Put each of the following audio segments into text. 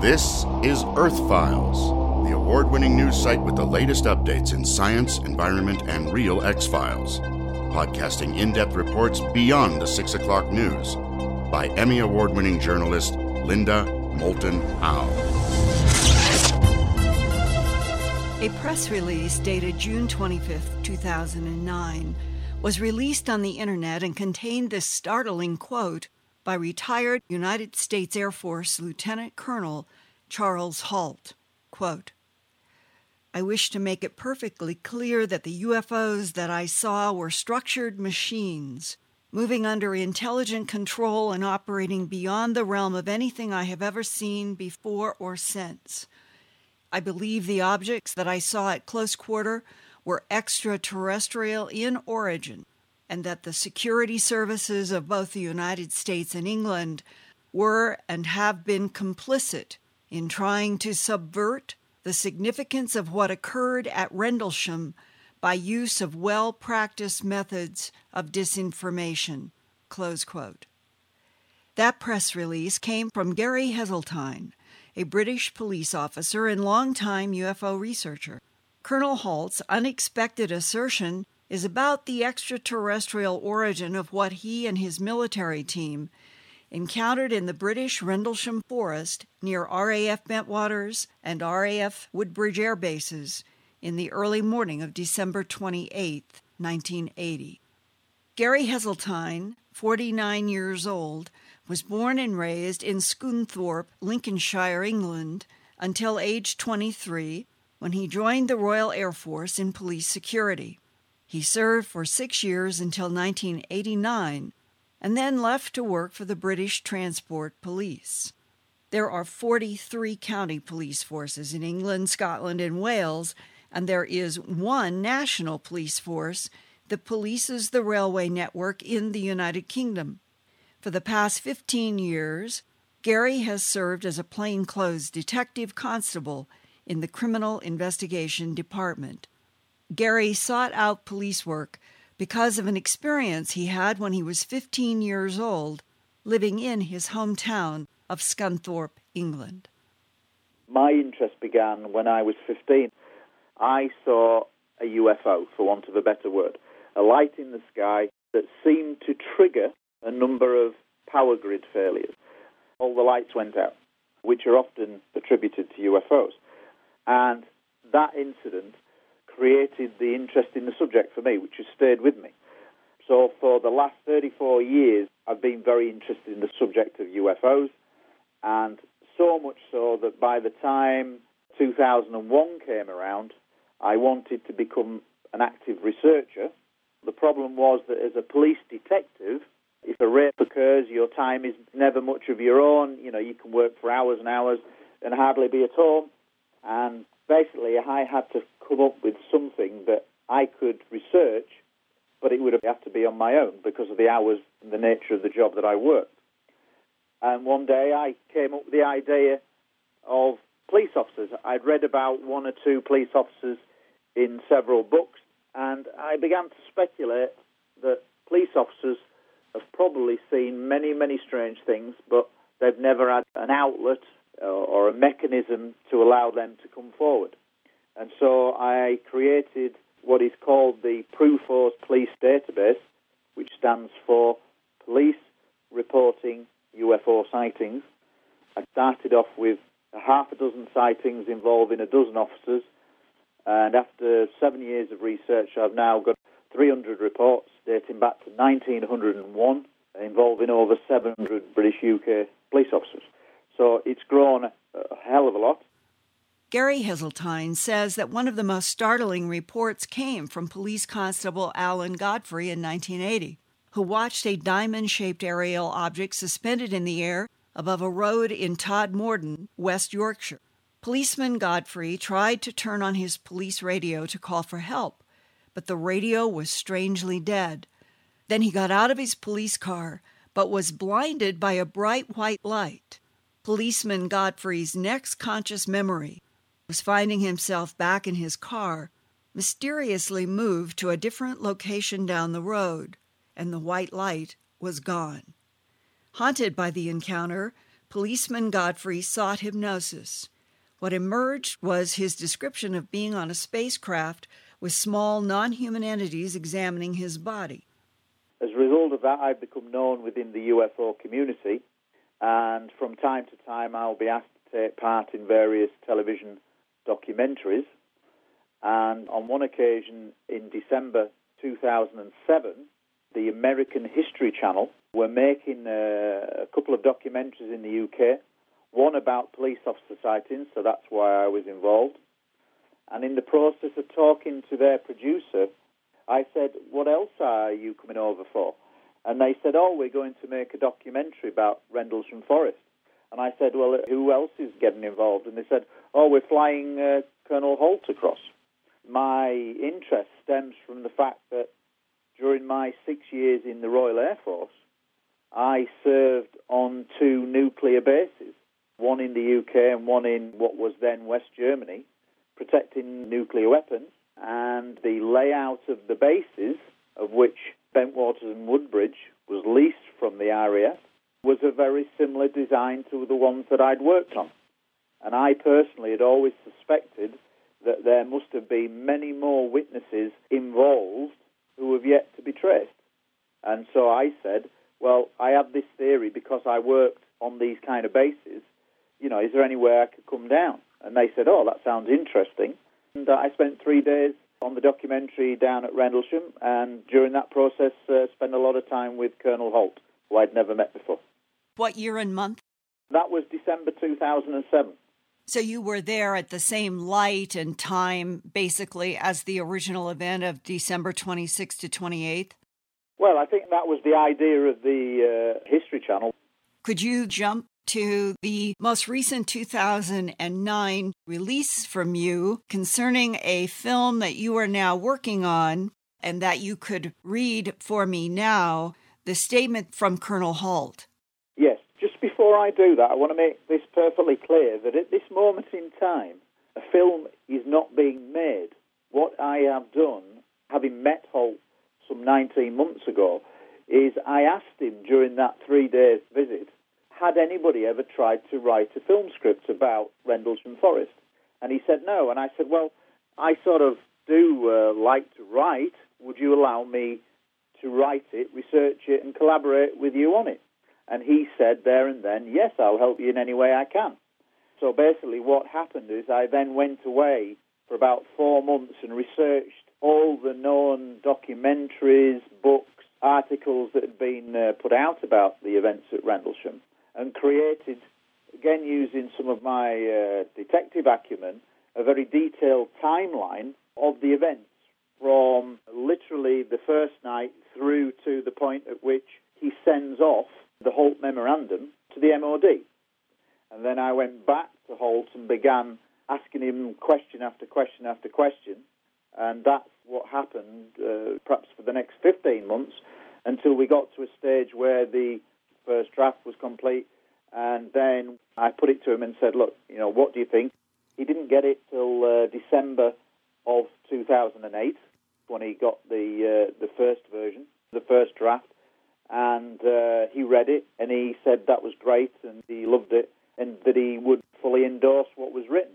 This is Earth Files, the award-winning news site with the latest updates in science, environment, and real X-Files. Podcasting in-depth reports beyond the 6 o'clock news by Emmy Award-winning journalist Linda Moulton Howe. A press release dated June 25, 2009, was released on the internet and contained this startling quote by retired United States Air Force Lieutenant Colonel Charles Halt. Quote, "I wish to make it perfectly clear that the UFOs that I saw were structured machines, moving under intelligent control and operating beyond the realm of anything I have ever seen before or since. I believe the objects that I saw at close quarter were extraterrestrial in origin, and that the security services of both the United States and England were and have been complicit in trying to subvert the significance of what occurred at Rendlesham by use of well-practiced methods of disinformation." Close quote. That press release came from Gary Heseltine, a British police officer and longtime UFO researcher. Colonel Halt's unexpected assertion is about the extraterrestrial origin of what he and his military team encountered in the British Rendlesham Forest near RAF Bentwaters and RAF Woodbridge Air Bases in the early morning of December 28, 1980. Gary Heseltine, 49 years old, was born and raised in Scunthorpe, Lincolnshire, England, until age 23, when he joined the Royal Air Force in police security. He served for 6 years until 1989, and then left to work for the British Transport Police. There are 43 county police forces in England, Scotland, and Wales, and there is one national police force that polices the railway network in the United Kingdom. For the past 15 years, Gary has served as a plainclothes detective constable in the Criminal Investigation Department. Gary sought out police work because of an experience he had when he was 15 years old, living in his hometown of Scunthorpe, England. My interest began when I was 15. I saw a UFO, for want of a better word, a light in the sky that seemed to trigger a number of power grid failures. All the lights went out, which are often attributed to UFOs. And that incident created the interest in the subject for me, which has stayed with me. So for the last 34 years, I've been very interested in the subject of UFOs, and so much so that by the time 2001 came around, I wanted to become an active researcher. The problem was that as a police detective, if a rape occurs, your time is never much of your own. You know, you can work for hours and hours and hardly be at home. And basically, I had to come up with something that I could research, but it would have to be on my own because of the hours and the nature of the job that I worked. And one day I came up with the idea of police officers. I'd read about one or two police officers in several books, and I began to speculate that police officers have probably seen many, many strange things, but they've never had an outlet or a mechanism to allow them to come forward. And so I created what is called the PRUFORCE Police Database, which stands for Police Reporting UFO Sightings. I started off with a half a dozen sightings involving a dozen officers, and after 7 years of research, I've now got 300 reports dating back to 1901, involving over 700 British UK police officers. So it's grown a hell of a lot. Gary Heseltine says that one of the most startling reports came from Police Constable Alan Godfrey in 1980, who watched a diamond-shaped aerial object suspended in the air above a road in Todmorden, West Yorkshire. Policeman Godfrey tried to turn on his police radio to call for help, but the radio was strangely dead. Then he got out of his police car, but was blinded by a bright white light. Policeman Godfrey's next conscious memory was finding himself back in his car, mysteriously moved to a different location down the road, and the white light was gone. Haunted by the encounter, policeman Godfrey sought hypnosis. What emerged was his description of being on a spacecraft with small, non-human entities examining his body. As a result of that, I've become known within the UFO community, and from time to time I'll be asked to take part in various television documentaries. And on one occasion in December 2007, the American History Channel were making a couple of documentaries in the UK, one about police officer sightings, so that's why I was involved. And in the process of talking to their producer, I said, what else are you coming over for? And they said, oh, we're going to make a documentary about Rendlesham Forest. And I said, well, who else is getting involved? And they said, oh, we're flying Colonel Holt across. My interest stems from the fact that during my 6 years in the Royal Air Force, I served on 2 nuclear bases, one in the UK and one in what was then West Germany, protecting nuclear weapons. And the layout of the bases, of which Bentwaters and Woodbridge was leased from the RAF, was a very similar design to the ones that I'd worked on. And I personally had always suspected that there must have been many more witnesses involved who have yet to be traced. And so I said, well, I have this theory because I worked on these kind of bases. You know, is there any way I could come down? And they said, oh, that sounds interesting. And I spent 3 days on the documentary down at Rendlesham, and during that process spent a lot of time with Colonel Holt, who I'd never met before. What year and month? That was December 2007. So you were there at the same light and time, basically, as the original event of December 26th to 28th? Well, I think that was the idea of the History Channel. Could you jump to the most recent 2009 release from you concerning a film that you are now working on and that you could read for me now, the statement from Colonel Holt? Yes. Just before I do that, I want to make this perfectly clear that at this moment in time, a film is not being made. What I have done, having met Holt some 19 months ago, is I asked him during that 3-day visit, had anybody ever tried to write a film script about Rendlesham Forest? And he said no. And I said, well, I sort of do like to write. Would you allow me to write it, research it, and collaborate with you on it? And he said there and then, yes, I'll help you in any way I can. So basically what happened is I then went away for about 4 months and researched all the known documentaries, books, articles that had been put out about the events at Rendlesham, and created, again using some of my detective acumen, a very detailed timeline of the events from literally the first night through to the point at which he sends off the Holt Memorandum to the MOD. And then I went back to Holt and began asking him question after question after question, and that's what happened perhaps for the next 15 months until we got to a stage where the first draft was complete, and then I put it to him and said, look, you know, what do you think? He didn't get it till December of 2008 when he got the first version, the first draft, and he read it, and he said that was great, and he loved it, and that he would fully endorse what was written.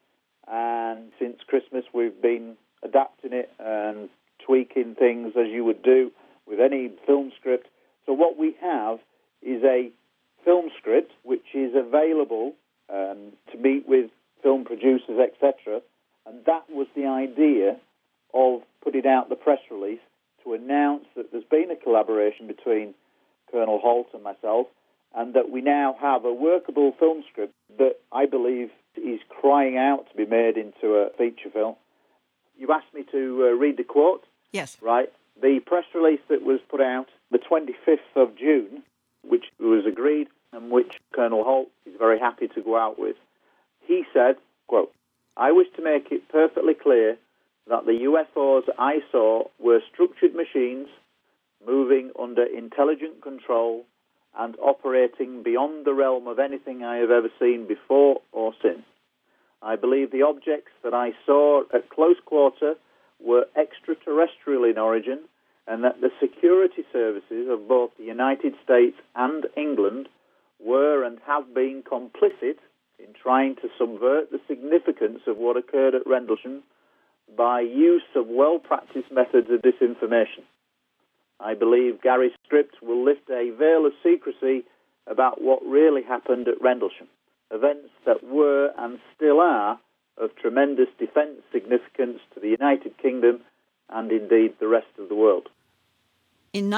And since Christmas, we've been adapting it and tweaking things as you would do with any film script. So what we have is a film script which is available to meet with film producers, etc. And that was the idea of putting out the press release to announce that there's been a collaboration between Colonel Holt and myself, and that we now have a workable film script that I believe is crying out to be made into a feature film. You asked me to read the quote? Yes. Right. The press release that was put out the 25th of June, which was agreed and which Colonel Holt is very happy to go out with, he said, quote, I wish to make it perfectly clear that the UFOs I saw were structured machines moving under intelligent control and operating beyond the realm of anything I have ever seen before or since. I believe the objects that I saw at close quarter were extraterrestrial in origin, and that the security services of both the United States and England were and have been complicit in trying to subvert the significance of what occurred at Rendlesham by use of well-practiced methods of disinformation. I believe Gary Script will lift a veil of secrecy about what really happened at Rendlesham, events that were and still are of tremendous defence significance to the United Kingdom and indeed the rest of the world. In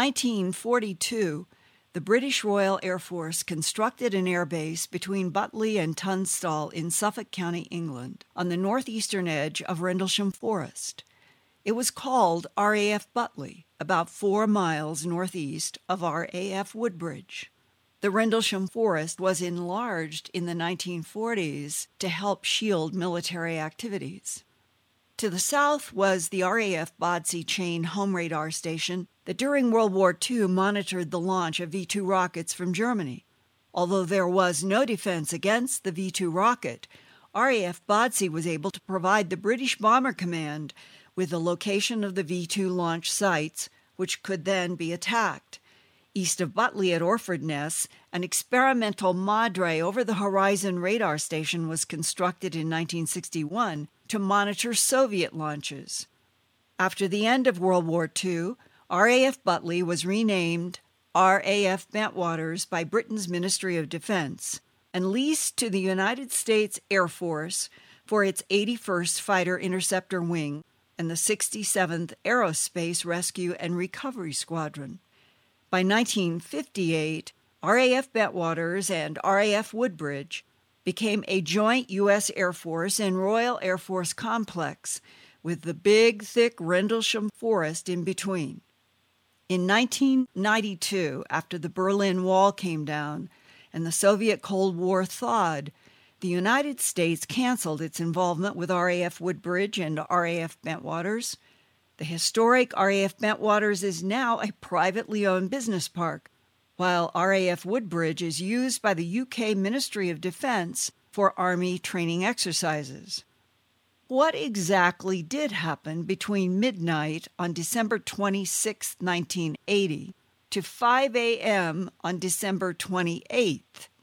1942, the British Royal Air Force constructed an airbase between Butley and Tunstall in Suffolk County, England, on the northeastern edge of Rendlesham Forest. It was called RAF Butley, about 4 miles northeast of RAF Woodbridge. The Rendlesham Forest was enlarged in the 1940s to help shield military activities. To the south was the RAF Bodsey Chain Home Radar Station that during World War II monitored the launch of V-2 rockets from Germany. Although there was no defense against the V-2 rocket, RAF Bodsey was able to provide the British Bomber Command with the location of the V-2 launch sites, which could then be attacked. East of Butley at Orford Ness, an experimental Madre over-the-horizon radar station was constructed in 1961 to monitor Soviet launches. After the end of World War II, RAF Butley was renamed RAF Bentwaters by Britain's Ministry of Defense and leased to the United States Air Force for its 81st Fighter Interceptor Wing and the 67th Aerospace Rescue and Recovery Squadron. By 1958, RAF Bentwaters and RAF Woodbridge became a joint U.S. Air Force and Royal Air Force complex with the big, thick Rendlesham Forest in between. In 1992, after the Berlin Wall came down and the Soviet Cold War thawed, the United States canceled its involvement with RAF Woodbridge and RAF Bentwaters. The historic RAF Bentwaters is now a privately owned business park, while RAF Woodbridge is used by the UK Ministry of Defence for Army training exercises. What exactly did happen between midnight on December 26, 1980, to 5 a.m. on December 28,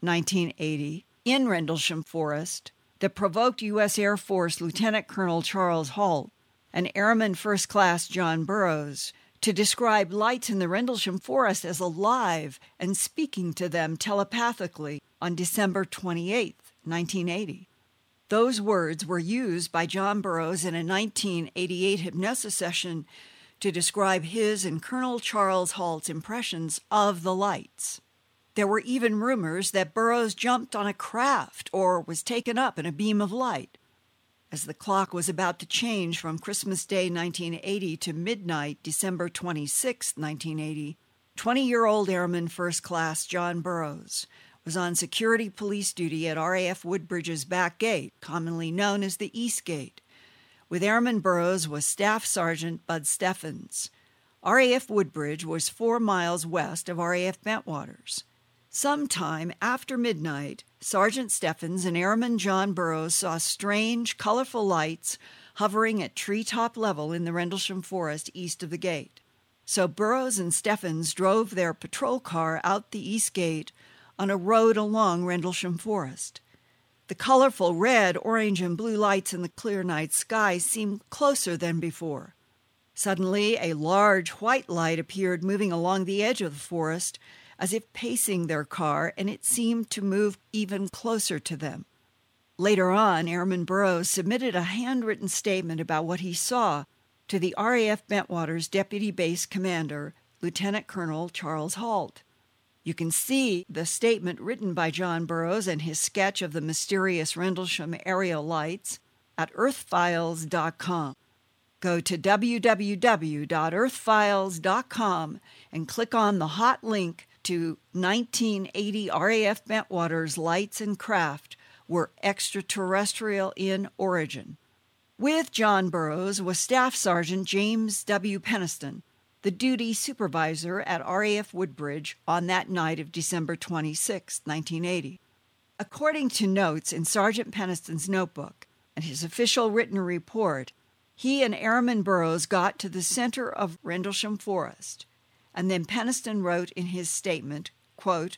1980, in Rendlesham Forest that provoked U.S. Air Force Lieutenant Colonel Charles Halt and Airman First Class John Burroughs to describe lights in the Rendlesham Forest as alive and speaking to them telepathically on December 28, 1980. Those words were used by John Burroughs in a 1988 hypnosis session to describe his and Colonel Charles Halt's impressions of the lights. There were even rumors that Burroughs jumped on a craft or was taken up in a beam of light. As the clock was about to change from Christmas Day 1980 to midnight December 26, 1980, 20-year-old Airman First Class John Burroughs was on security police duty at RAF Woodbridge's back gate, commonly known as the East Gate. With Airman Burroughs was Staff Sergeant Bud Steffens. RAF Woodbridge was 4 miles west of RAF Bentwaters. Sometime after midnight, Sergeant Steffens and Airman John Burroughs saw strange, colorful lights hovering at treetop level in the Rendlesham Forest east of the gate. So Burroughs and Steffens drove their patrol car out the east gate on a road along Rendlesham Forest. The colorful red, orange, and blue lights in the clear night sky seemed closer than before. Suddenly, a large white light appeared moving along the edge of the forest, as if pacing their car, and it seemed to move even closer to them. Later on, Airman Burroughs submitted a handwritten statement about what he saw to the RAF Bentwaters Deputy Base Commander, Lieutenant Colonel Charles Halt. You can see the statement written by John Burroughs and his sketch of the mysterious Rendlesham aerial lights at earthfiles.com. Go to www.earthfiles.com and click on the hot link to 1980 RAF Bentwaters Lights and Craft were extraterrestrial in origin. With John Burroughs was Staff Sergeant James W. Peniston, the duty supervisor at RAF Woodbridge on that night of December 26, 1980. According to notes in Sergeant Peniston's notebook and his official written report, he and Airman Burroughs got to the center of Rendlesham Forest, and then Peniston wrote in his statement, quote,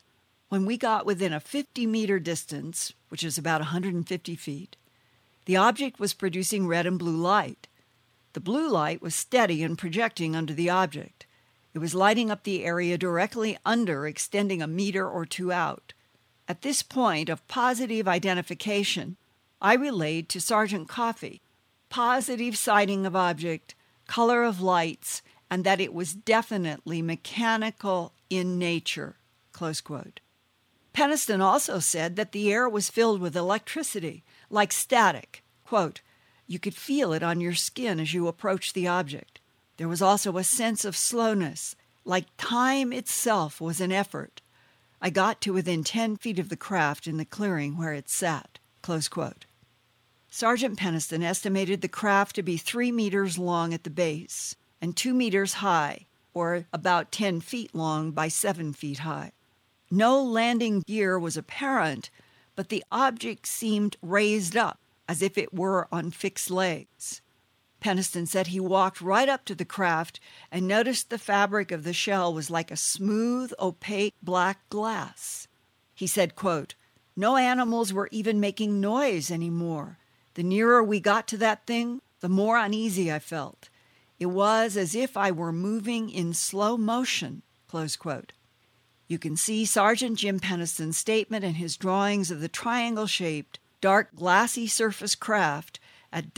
When we got within a 50-meter distance, which is about 150 feet, the object was producing red and blue light. The blue light was steady and projecting under the object. It was lighting up the area directly under, extending a meter or two out. At this point of positive identification, I relayed to Sergeant Coffey positive sighting of object, color of lights, and that it was definitely mechanical in nature, close quote. Penniston also said that the air was filled with electricity, like static. Quote, you could feel it on your skin as you approached the object. There was also a sense of slowness, like time itself was an effort. I got to within 10 feet of the craft in the clearing where it sat, close quote. Sergeant Penniston estimated the craft to be 3 meters long at the base and 2 meters high, or about 10 feet long by 7 feet high. No landing gear was apparent, but the object seemed raised up, as if it were on fixed legs. Penniston said he walked right up to the craft and noticed the fabric of the shell was like a smooth, opaque black glass. He said, quote, no animals were even making noise anymore. The nearer we got to that thing, the more uneasy I felt. It was as if I were moving in slow motion, close quote. You can see Sergeant Jim Penniston's statement and his drawings of the triangle-shaped, dark, glassy surface craft at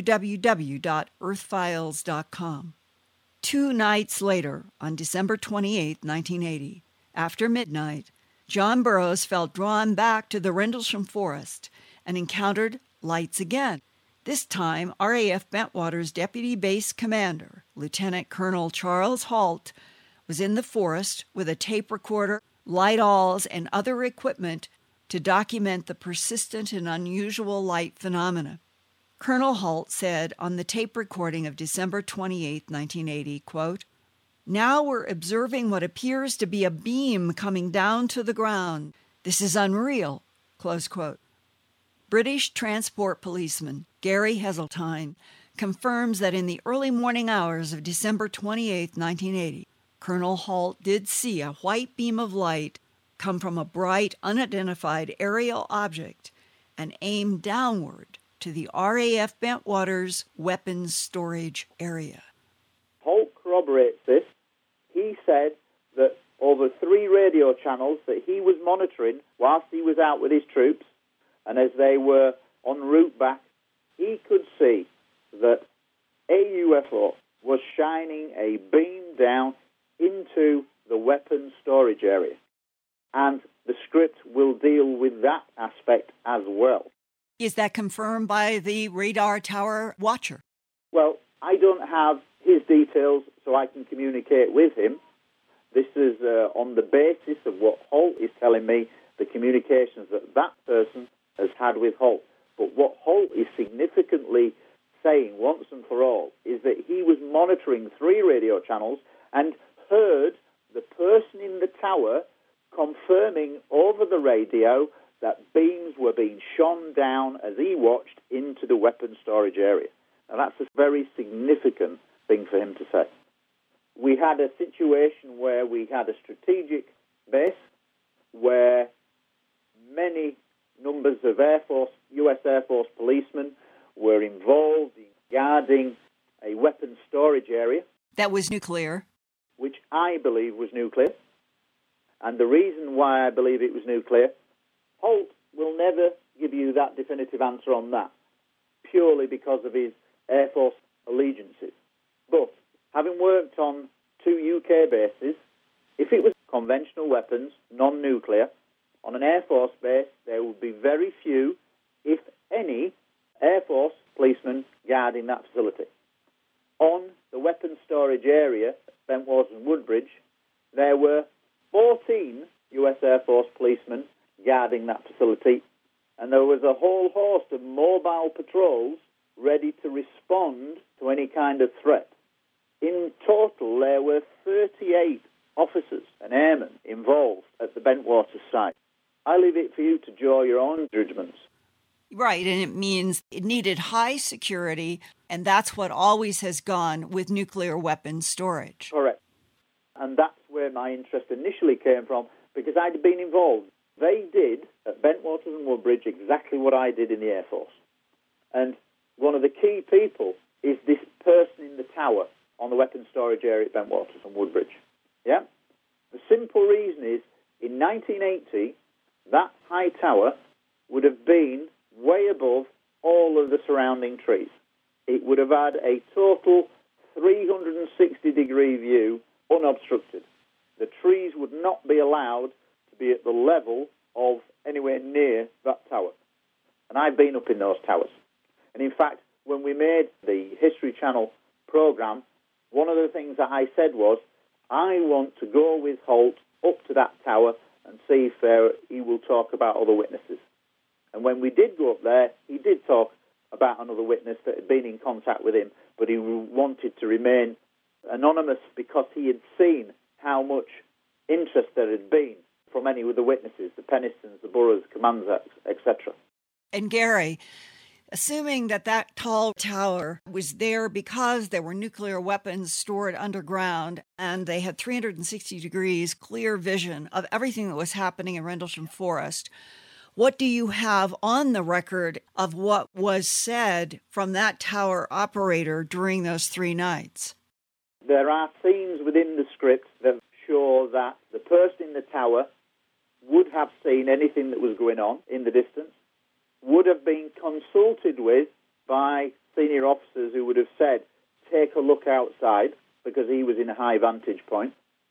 www.earthfiles.com. 2 nights later, on December 28, 1980, after midnight, John Burroughs felt drawn back to the Rendlesham Forest and encountered lights again. This time, RAF Bentwater's Deputy Base Commander, Lieutenant Colonel Charles Halt, was in the forest with a tape recorder, light-alls, and other equipment to document the persistent and unusual light phenomena. Colonel Halt said on the tape recording of December 28, 1980, quote, now we're observing what appears to be a beam coming down to the ground. This is unreal, close quote. British transport policeman Gary Heseltine confirms that in the early morning hours of December 28, 1980, Colonel Halt did see a white beam of light come from a bright, unidentified aerial object and aim downward to the RAF Bentwater's weapons storage area. Holt corroborates this. He said that over 3 radio channels that he was monitoring whilst he was out with his troops, and as they were en route back, he could see that a UFO was shining a beam down into the weapons storage area. And the script will deal with that aspect as well. Is that confirmed by the radar tower watcher? Well, I don't have his details, so I can communicate with him. This is on the basis of what Holt is telling me, the communications that that person has had with Holt. But what Holt is significantly saying once and for all is that he was monitoring 3 radio channels and heard the person in the tower confirming over the radio that beams were being shone down as he watched into the weapons storage area. Now, that's a very significant thing for him to say. We had a situation where we had a strategic base where many numbers of U.S. Air Force policemen were involved in guarding a weapons storage area. That was nuclear. Which I believe was nuclear. And the reason why I believe it was nuclear, Holt will never give you that definitive answer on that, purely because of his Air Force allegiances. But having worked on 2 UK bases, if it was conventional weapons, non-nuclear, on an Air Force base, there would be very few, if any, Air Force policemen guarding that facility. On the weapons storage area, Bentwaters and Woodbridge, there were 14 US Air Force policemen guarding that facility, and there was a whole host of mobile patrols ready to respond to any kind of threat. In total, there were 38 officers and airmen involved at the Bentwaters site. I leave it for you to draw your own judgments. Right, and it means it needed high security, and that's what always has gone with nuclear weapons storage. Correct. And that's where my interest initially came from, because I'd been involved. They did, at Bentwaters and Woodbridge, exactly what I did in the Air Force. And one of the key people is this person in the tower on the weapons storage area at Bentwaters and Woodbridge. Yeah? The simple reason is, in 1980, that high tower would have been way above all of the surrounding trees. It would have had a total 360-degree view, unobstructed. The trees would not be allowed to be at the level of anywhere near that tower. And I've been up in those towers. And in fact, when we made the History Channel programme, one of the things that I said was, I want to go with Holt up to that tower and see if he will talk about other witnesses. And when we did go up there, he did talk about another witness that had been in contact with him, but he wanted to remain anonymous because he had seen how much interest there had been from any of the witnesses, the Penistons, the Burrows, Camanzas, etc. And Gary, assuming that that tall tower was there because there were nuclear weapons stored underground and they had 360 degrees clear vision of everything that was happening in Rendlesham Forest, what do you have on the record of what was said from that tower operator during those 3 nights? There are scenes within the script that show that the person in the tower would have seen anything that was going on in the distance, would have been consulted with by senior officers who would have said, take a look outside, because he was in a high vantage point.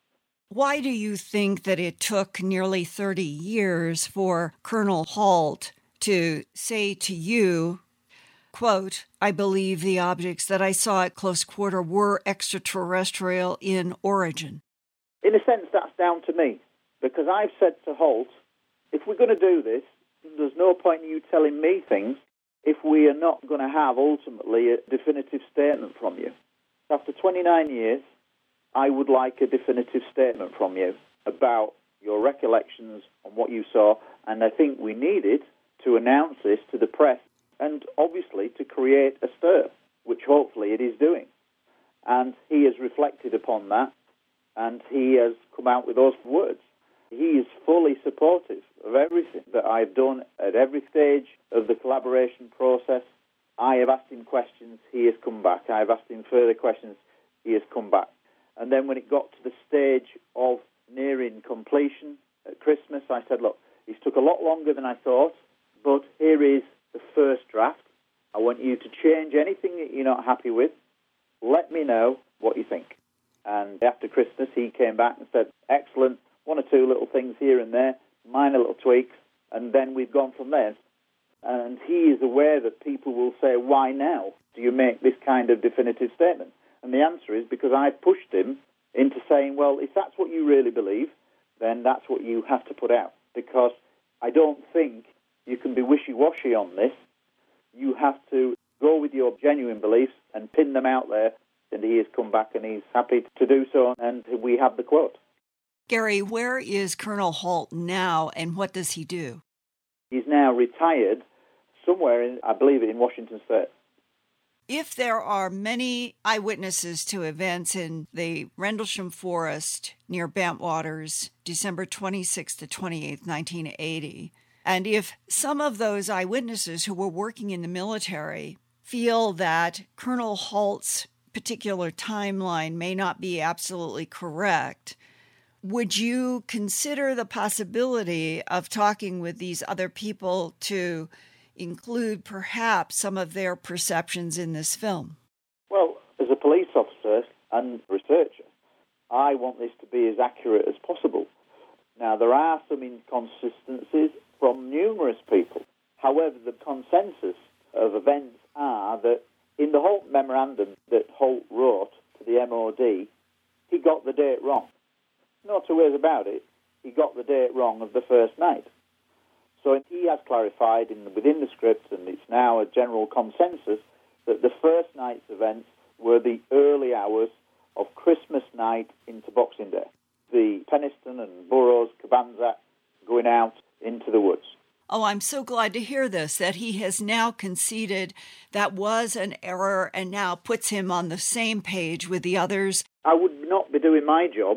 Why do you think that it took nearly 30 years for Colonel Holt to say to you, quote, I believe the objects that I saw at close quarter were extraterrestrial in origin? In a sense, that's down to me, because I've said to Holt, if we're going to do this, there's no point in you telling me things if we are not going to have, ultimately, a definitive statement from you. After 29 years, I would like a definitive statement from you about your recollections on what you saw, and I think we needed to announce this to the press and, obviously, to create a stir, which hopefully it is doing. And he has reflected upon that, and he has come out with those words. He is fully supportive of everything that I've done at every stage of the collaboration process. I have asked him questions, he has come back. I have asked him further questions, he has come back. And then when it got to the stage of nearing completion at Christmas, I said, look, this took a lot longer than I thought, but here is the first draft. I want you to change anything that you're not happy with. Let me know what you think. And after Christmas, he came back and said, excellent, 1 or 2 little things here and there, minor little tweaks, and then we've gone from there. And he is aware that people will say, why now do you make this kind of definitive statement? And the answer is because I've pushed him into saying, well, if that's what you really believe, then that's what you have to put out. Because I don't think you can be wishy-washy on this. You have to go with your genuine beliefs and pin them out there. And he has come back and he's happy to do so, and we have the quote. Gary, where is Colonel Holt now, and what does he do? He's now retired somewhere, I believe, in Washington State. If there are many eyewitnesses to events in the Rendlesham Forest near Bentwaters, December 26th to 28th, 1980, and if some of those eyewitnesses who were working in the military feel that Colonel Holt's particular timeline may not be absolutely correct, would you consider the possibility of talking with these other people to include perhaps some of their perceptions in this film? Well, as a police officer and researcher, I want this to be as accurate as possible. Now, there are some inconsistencies from numerous people. However, the consensus of events are that in the Holt memorandum that Holt wrote to the MOD, he got the date wrong. No two ways about it, he got the date wrong of the first night. So he has clarified within the script, and it's now a general consensus, that the first night's events were the early hours of Christmas night into Boxing Day. The Peniston and Burrows, Cabanza going out into the woods. Oh, I'm so glad to hear this, that he has now conceded that was an error and now puts him on the same page with the others. I would not be doing my job if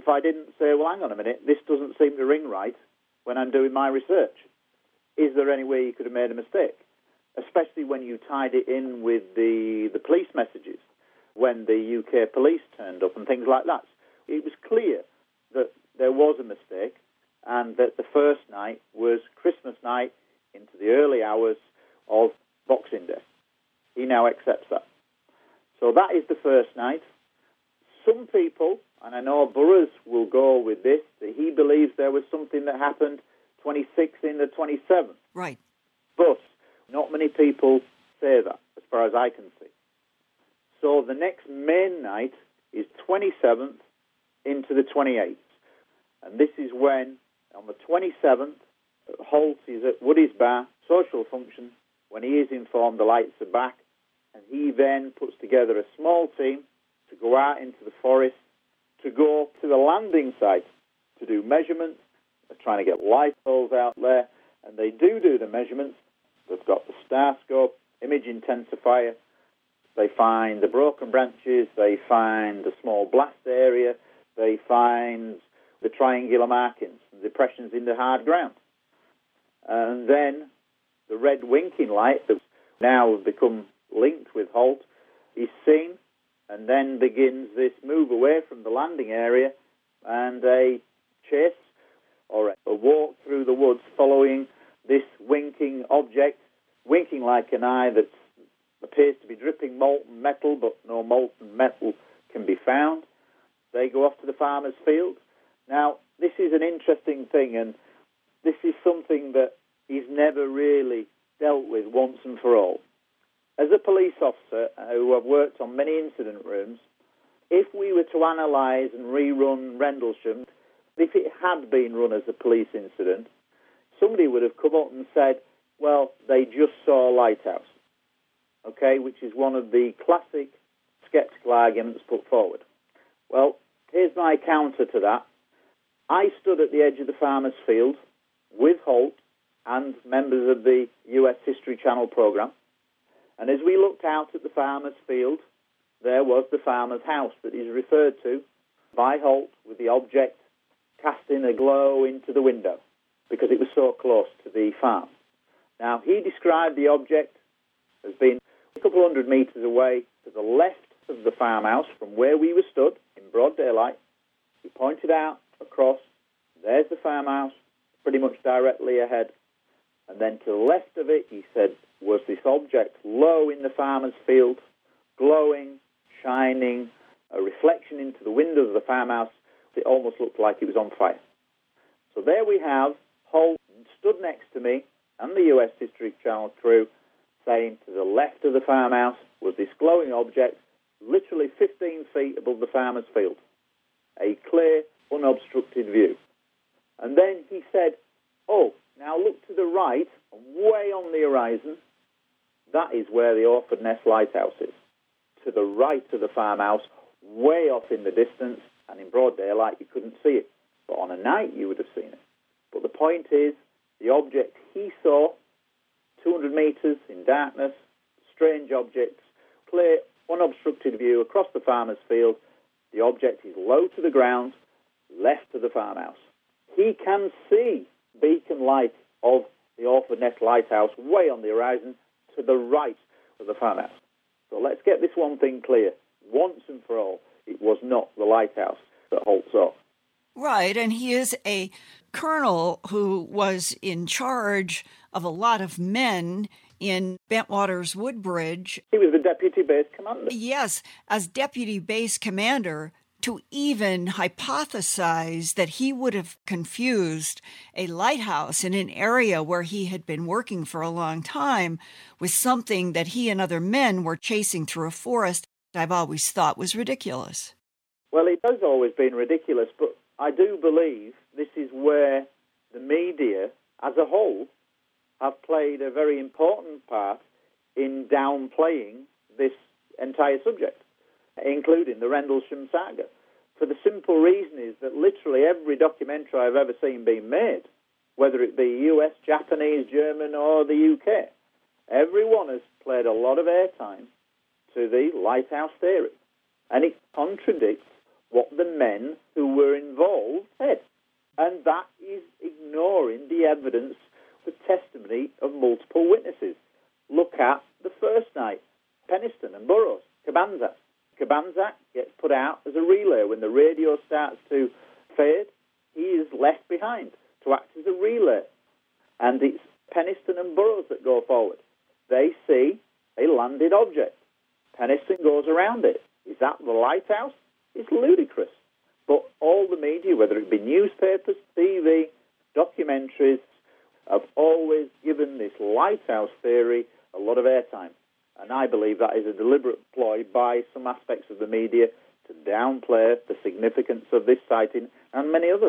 if I didn't say, well, hang on a minute, this doesn't seem to ring right when I'm doing my research? Is there any way you could have made a mistake? Especially when you tied it in with the police messages, when the UK police turned up and things like that. It was clear that there was a mistake and that the first night was Christmas night into the early hours of Boxing Day. He now accepts that. So that is the first night. Some people, and I know Burroughs will go with this, that he believes there was something that happened 26th in the 27th. Right. But not many people say that, as far as I can see. So the next main night is 27th into the 28th. And this is when, on the 27th, Holt is at Woody's Bar, social function, when he is informed the lights are back. And he then puts together a small team to go out into the forest, to go to the landing site to do measurements. They're trying to get light poles out there, and they do the measurements. They've got the star scope, image intensifier. They find the broken branches. They find the small blast area. They find the triangular markings, the depressions in the hard ground. And then the red winking light that's now become linked with Holt is seen, and then begins this move away from the landing area and a chase or a walk through the woods following this winking object, winking like an eye that appears to be dripping molten metal, but no molten metal can be found. They go off to the farmer's field. Now, this is an interesting thing, and this is something that he's never really dealt with once and for all. As a police officer who have worked on many incident rooms, if we were to analyse and rerun Rendlesham, if it had been run as a police incident, somebody would have come up and said, well, they just saw a lighthouse, okay, which is one of the classic sceptical arguments put forward. Well, here's my counter to that. I stood at the edge of the farmer's field with Holt and members of the US History Channel programme, and as we looked out at the farmer's field, there was the farmer's house that is referred to by Holt with the object casting a glow into the window because it was so close to the farm. Now, he described the object as being a couple hundred metres away to the left of the farmhouse from where we were stood in broad daylight. He pointed out across, there's the farmhouse, pretty much directly ahead. And then to the left of it, he said, was this object low in the farmer's field, glowing, shining, a reflection into the windows of the farmhouse. It almost looked like it was on fire. So there we have Holt stood next to me and the US History Channel crew saying to the left of the farmhouse was this glowing object, literally 15 feet above the farmer's field. A clear, unobstructed view. And then he said, oh, now look to the right, way on the horizon. That is where the Orford Ness Lighthouse is. To the right of the farmhouse, way off in the distance, and in broad daylight you couldn't see it. But on a night you would have seen it. But the point is, the object he saw, 200 metres in darkness, strange objects, clear, unobstructed view across the farmer's field. The object is low to the ground, left of the farmhouse. He can see beacon light of the Orford Ness Lighthouse way on the horizon to the right of the farmhouse. So let's get this one thing clear. Once and for all, it was not the lighthouse that Holt saw. Right, and he is a colonel who was in charge of a lot of men in Bentwaters Woodbridge. He was the deputy base commander. Yes, as deputy base commander, to even hypothesize that he would have confused a lighthouse in an area where he had been working for a long time with something that he and other men were chasing through a forest, I've always thought was ridiculous. Well, it has always been ridiculous, but I do believe this is where the media as a whole have played a very important part in downplaying this entire subject, including the Rendlesham saga. For the simple reason is that literally every documentary I've ever seen being made, whether it be US, Japanese, German, or the UK, everyone has played a lot of airtime to the lighthouse theory. And it contradicts what the men who were involved said. And that is ignoring the evidence, the testimony of multiple witnesses. Look at the first night, Penistone and Burroughs, Cabanzac. Cabanzac gets put out as a relay. When the radio starts to fade, he is left behind to act as a relay. And it's Penistone and Burroughs that go forward. They see a landed object. Penistone goes around it. Is that the lighthouse? It's ludicrous. But all the media, whether it be newspapers, TV, documentaries, have always given this lighthouse theory a lot of airtime. And I believe that is a deliberate ploy by some aspects of the media to downplay the significance of this sighting and many others.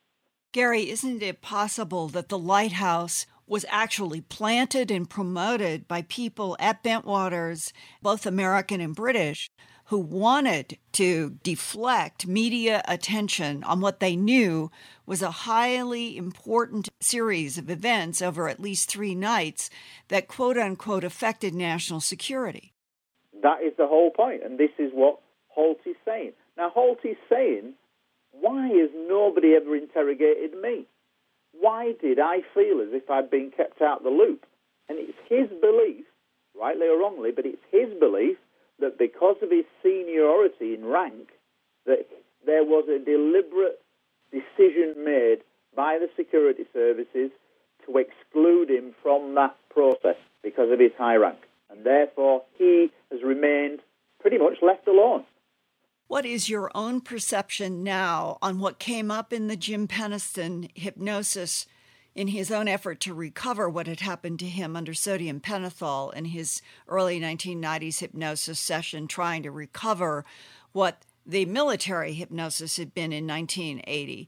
Gary, isn't it possible that the lighthouse was actually planted and promoted by people at Bentwaters, both American and British, who wanted to deflect media attention on what they knew was a highly important series of events over at least 3 nights that, quote-unquote, affected national security? That is the whole point, and this is what Holt is saying. Now, Holt is saying, why has nobody ever interrogated me? Why did I feel as if I'd been kept out of the loop? And it's his belief, rightly or wrongly, but it's his belief that because of his seniority in rank, that there was a deliberate decision made by the security services to exclude him from that process because of his high rank. And therefore, he has remained pretty much left alone. What is your own perception now on what came up in the Jim Penistone hypnosis in his own effort to recover what had happened to him under sodium pentothal in his early 1990s hypnosis session, trying to recover what the military hypnosis had been in 1980?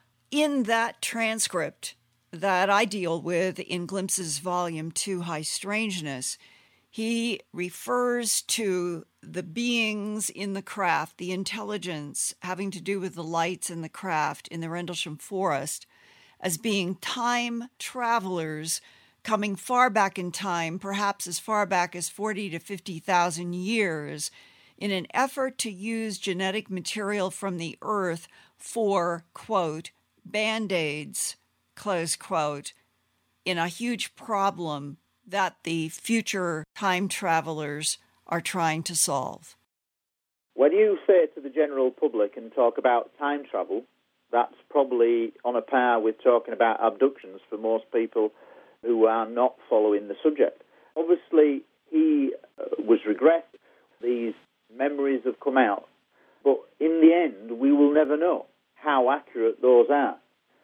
In that transcript that I deal with in Glimpses Volume 2, High Strangeness, he refers to the beings in the craft, the intelligence having to do with the lights in the craft in the Rendlesham Forest, as being time travelers coming far back in time, perhaps as far back as 40 to 50,000 years, in an effort to use genetic material from the Earth for, quote, Band-Aids, close quote, in a huge problem that the future time travelers are trying to solve. When you say to the general public and talk about time travel, that's probably on a par with talking about abductions for most people who are not following the subject. Obviously, he was regressed. These memories have come out. But in the end, we will never know how accurate those are.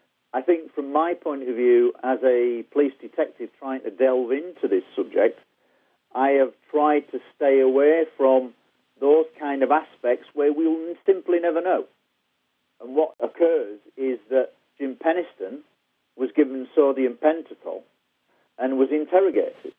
I think from my point of view, as a police detective trying to delve into this subject, I have tried to stay away from those kind of aspects where we will simply never know. And what occurs is that Jim Penistone was given sodium pentothal and was interrogated.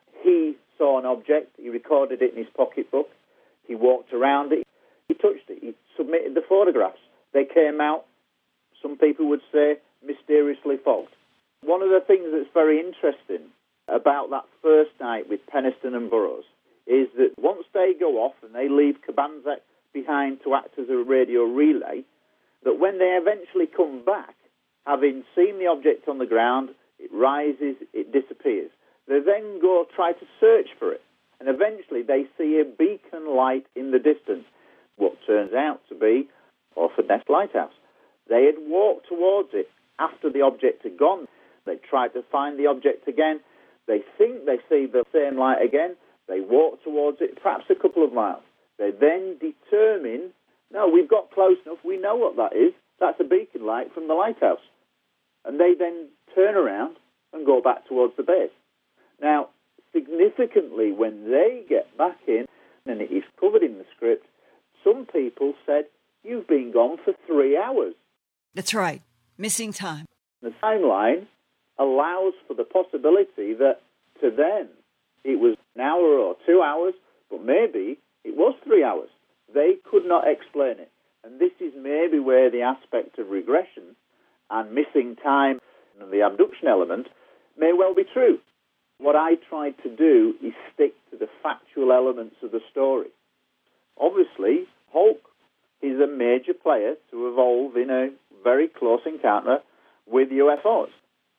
He saw an object, he recorded it in his pocketbook, he walked around it, he touched it, he submitted the photographs. They came out, some people would say, mysteriously fogged. One of the things that's very interesting about that first night with Penistone and Burroughs is that once they go off and they leave Cabanzac behind to act as a radio relay, that when they eventually come back, having seen the object on the ground, it rises, it disappears. They then go try to search for it, and eventually they see a beacon light in the distance, what turns out to be Orford Ness Lighthouse. They had walked towards it after the object had gone. They tried to find the object again. They think they see the same light again. They walk towards it, perhaps a couple of miles. They then determine, no, we've got close enough, we know what that is. That's a beacon light from the lighthouse. And they then turn around and go back towards the base. Now, significantly, when they get back in, and it is covered in the script, some people said, you've been gone for 3 hours. That's right. Missing time. The timeline allows for the possibility that to them it was an hour or 2 hours, but maybe it was 3 hours. They could not explain it. And this is maybe where the aspect of regression and missing time and the abduction element may well be true. What I tried to do is stick to the factual elements of the story. Obviously, Holt he's a major player to evolve in a very close encounter with UFOs.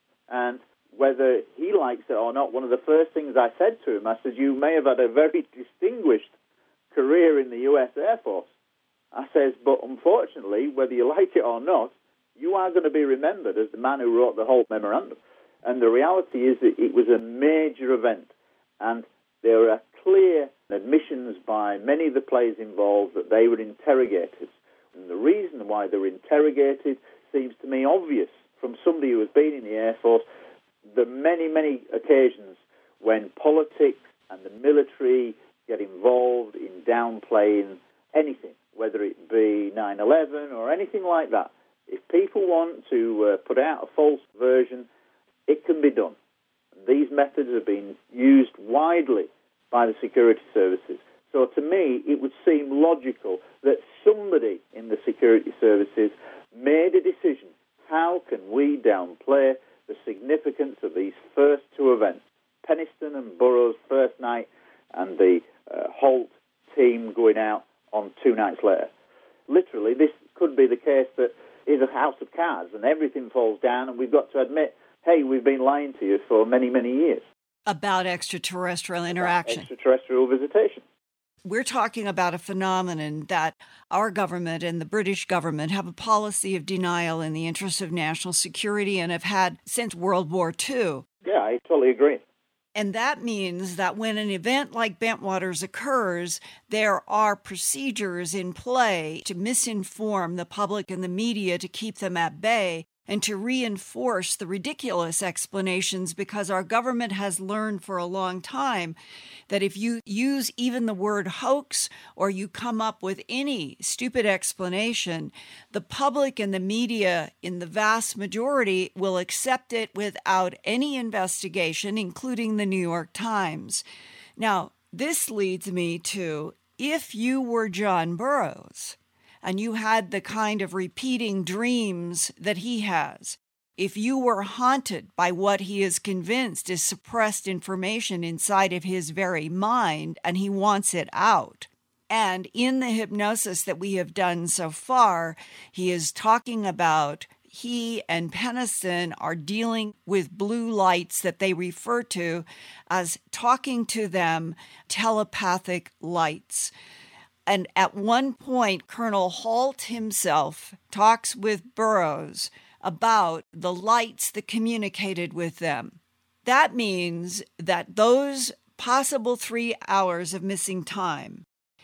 And whether he likes it or not, one of the first things I said to him, I said, you may have had a very distinguished career in the U.S. Air Force. I says, but unfortunately, whether you like it or not, you are going to be remembered as the man who wrote the whole memorandum. And the reality is that it was a major event. And there are clear admissions by many of the players involved that they were interrogated. And the reason why they were interrogated seems to me obvious from somebody who has been in the Air Force. The many, many occasions when politics and the military get involved in downplaying anything, whether it be 9/11 or anything like that. If people want to put out a false version, it can be done. These methods have been used widely by the security services. So to me, it would seem logical that somebody in the security services made a decision. How can we downplay the significance of these first two events, Peniston and Burroughs' first night and the Holt team going out on 2 nights later? Literally, this could be the case that is a house of cards and everything falls down and we've got to admit, hey, we've been lying to you for many, many years. About extraterrestrial interaction. Extraterrestrial visitation. We're talking about a phenomenon that our government and the British government have a policy of denial in the interest of national security and have had since World War II. Yeah, I totally agree. And that means that when an event like Bentwaters occurs, there are procedures in play to misinform the public and the media to keep them at bay and to reinforce the ridiculous explanations, because our government has learned for a long time that if you use even the word hoax or you come up with any stupid explanation, the public and the media in the vast majority will accept it without any investigation, including the New York Times. Now, this leads me to, if you were John Burroughs, and you had the kind of repeating dreams that he has, if you were haunted by what he is convinced is suppressed information inside of his very mind and he wants it out, and in the hypnosis that we have done so far, he is talking about he and Peniston are dealing with blue lights that they refer to as talking to them telepathic lights. And at one point, Colonel Holt himself talks with Burroughs about the lights that communicated with them. That means that those possible 3 hours of missing time,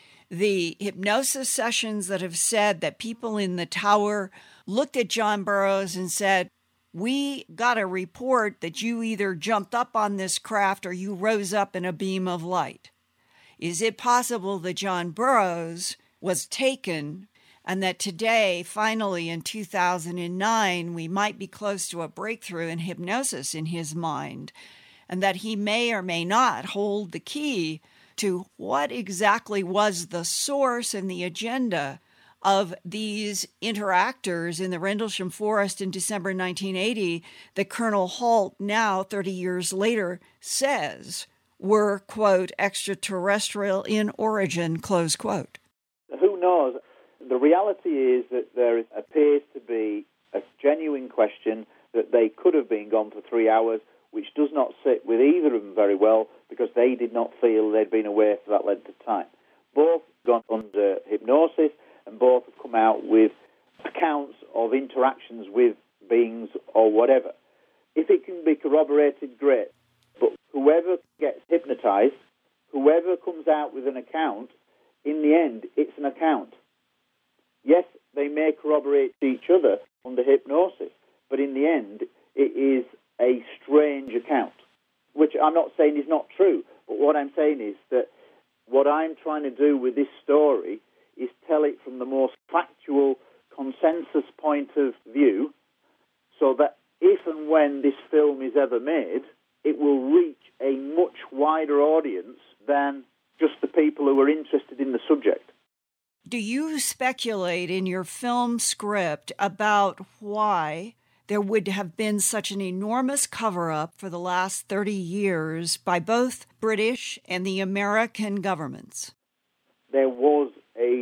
the hypnosis sessions that have said that people in the tower looked at John Burroughs and said, we got a report that you either jumped up on this craft or you rose up in a beam of light. Is it possible that John Burroughs was taken and that today, finally in 2009, we might be close to a breakthrough in hypnosis in his mind, and that he may or may not hold the key to what exactly was the source and the agenda of these interactors in the Rendlesham Forest in December 1980 that Colonel Holt now, 30 years later, says were, quote, extraterrestrial in origin, close quote. Who knows? The reality is that there appears to be a genuine question that they could have been gone for 3 hours, which does not sit with either of them very well because they did not feel they'd been away for that length of time. Both gone under hypnosis and both have come out with accounts of interactions with beings or whatever. If it can be corroborated, great. But whoever gets hypnotized, whoever comes out with an account, in the end, it's an account. Yes, they may corroborate each other under hypnosis, but in the end, it is a strange account, which I'm not saying is not true, but what I'm saying is that what I'm trying to do with this story is tell it from the most factual consensus point of view, so that if and when this film is ever made, it will reach a much wider audience than just the people who are interested in the subject. Do you speculate in your film script about why there would have been such an enormous cover-up for the last 30 years by both British and the American governments? There was a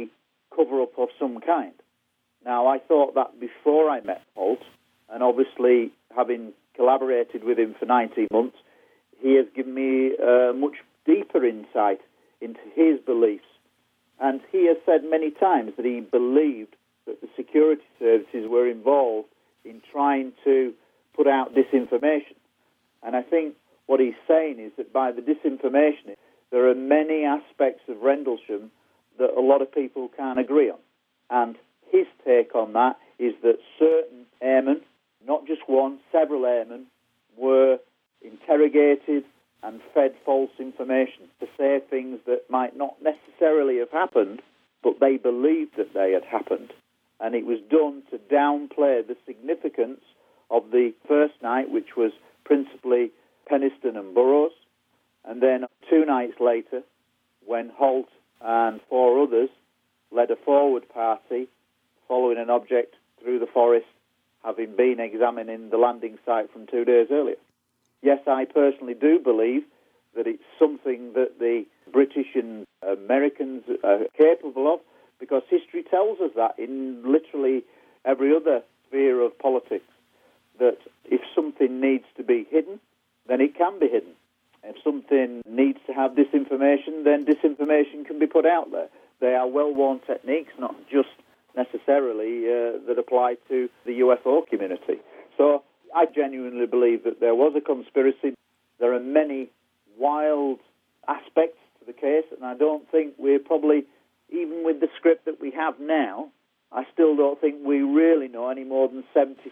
cover-up of some kind. Now, I thought that before I met Holt, and obviously having collaborated with him for 19 months, he has given me a much deeper insight into his beliefs. And he has said many times that he believed that the security services were involved in trying to put out disinformation. And I think what he's saying is that by the disinformation, there are many aspects of Rendlesham that a lot of people can't agree on. And his take on that is that certain airmen, not just one, several airmen, were interrogated and fed false information to say things that might not necessarily have happened, but they believed that they had happened. And it was done to downplay the significance of the first night, which was principally Penistone and Burrows, and then 2 nights later, when Holt and 4 others led a forward party following an object through the forest, having been examining the landing site from 2 days earlier. Yes, I personally do believe that it's something that the British and Americans are capable of, because history tells us that in literally every other sphere of politics, that if something needs to be hidden, then it can be hidden. If something needs to have disinformation, then disinformation can be put out there. They are well-worn techniques, not just necessarily that apply to the UFO community. So I genuinely believe that there was a conspiracy. There are many wild aspects to the case, and I don't think we're probably, even with the script that we have now, I still don't think we really know any more than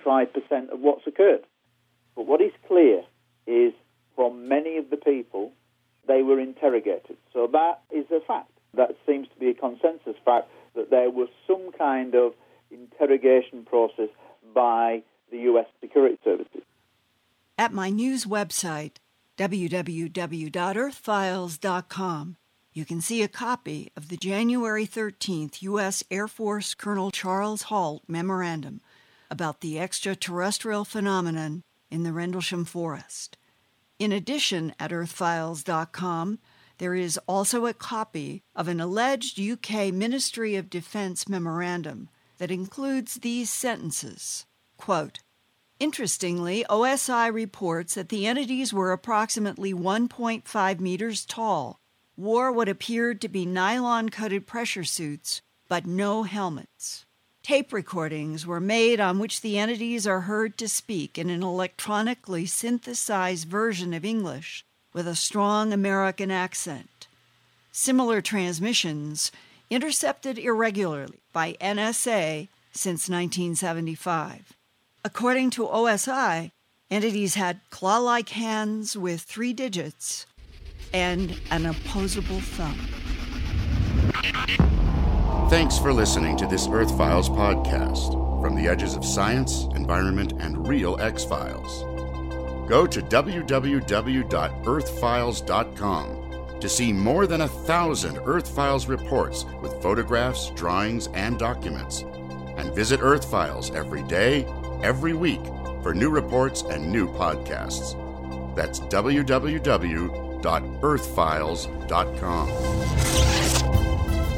75% of what's occurred. But what is clear is from many of the people, they were interrogated. So that is a fact. That seems to be a consensus fact, that there was some kind of interrogation process by the U.S. security services. At my news website, www.earthfiles.com, you can see a copy of the January 13th U.S. Air Force Colonel Charles Halt memorandum about the extraterrestrial phenomenon in the Rendlesham Forest. In addition, at earthfiles.com, there is also a copy of an alleged UK Ministry of Defense memorandum that includes these sentences, quote, "Interestingly, OSI reports that the entities were approximately 1.5 meters tall, wore what appeared to be nylon-coated pressure suits, but no helmets. Tape recordings were made on which the entities are heard to speak in an electronically synthesized version of English with a strong American accent. Similar transmissions intercepted irregularly by NSA since 1975. According to OSI, entities had claw-like hands with 3 digits and an opposable thumb." Thanks for listening to this Earth Files podcast, from the edges of science, environment, and real X-Files. Go to www.earthfiles.com to see more than 1,000 Earth Files reports with photographs, drawings, and documents. And visit Earth Files every day, every week, for new reports and new podcasts. That's www.earthfiles.com.